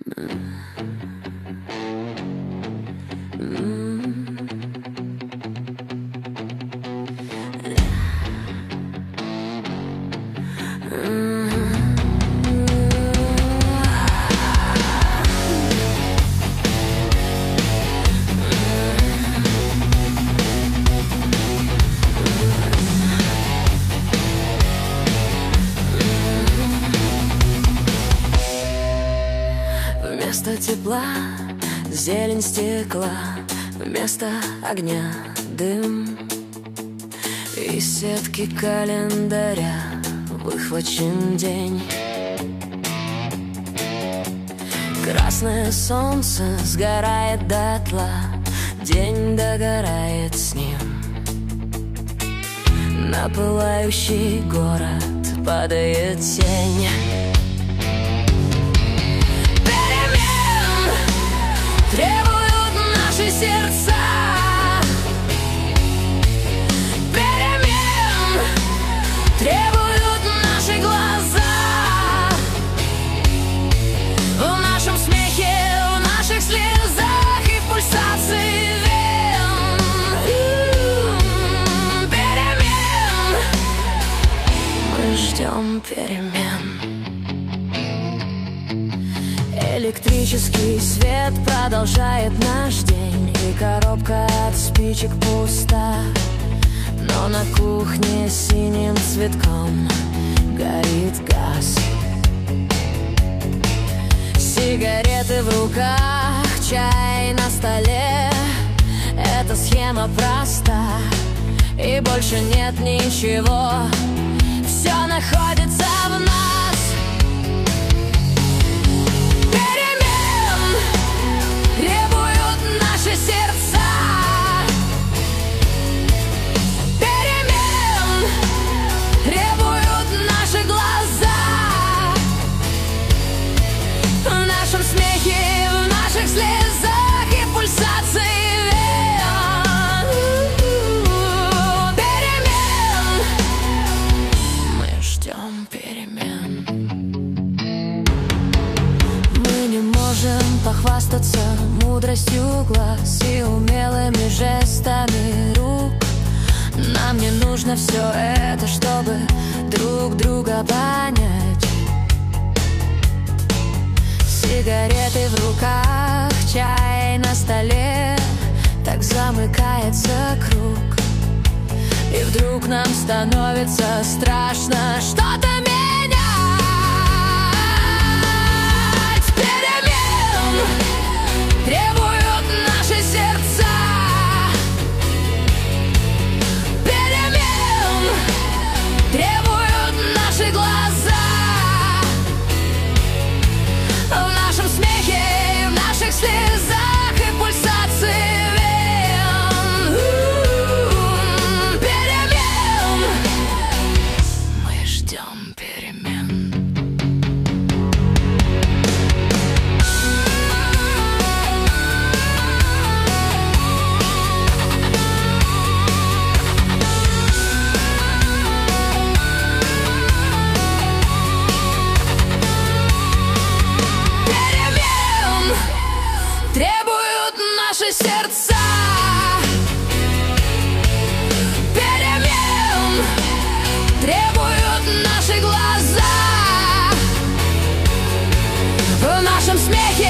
Вместо тепла зелень стекла, вместо огня дым. Из сетки календаря выхвачен день. Красное солнце сгорает дотла, день догорает с ним. На пылающий город падает тень. Требуют наши сердца перемен, требуют наши глаза. В нашем смехе, в наших слезах и в пульсации вен. Перемен, мы ждем перемен. Электрический свет продолжает наш день, и коробка от спичек пуста. Но на кухне синим цветком горит газ. Сигареты в руках, чай на столе. Эта схема проста, и больше нет ничего. Все находится в нас. Сердца перемен требуют наши глаза. В нашем смехе, в наших слезах и пульсации вен. Перемен, мы ждем перемен. Мы не можем похвастаться мудростью глаз и умелыми жестами рук. Нам не нужно все это, чтобы друг друга понять. Сигареты в руках, чай на столе. Так замыкается круг, и вдруг нам становится страшно что-то менять. Перемен требуют наши сердца перемен, требуют наши глаза. В нашем смехе и в наших слезах и пульсации вен. Перемен, мы ждем перемен. Требуют наши сердца перемен, требуют наши глаза. В нашем смехе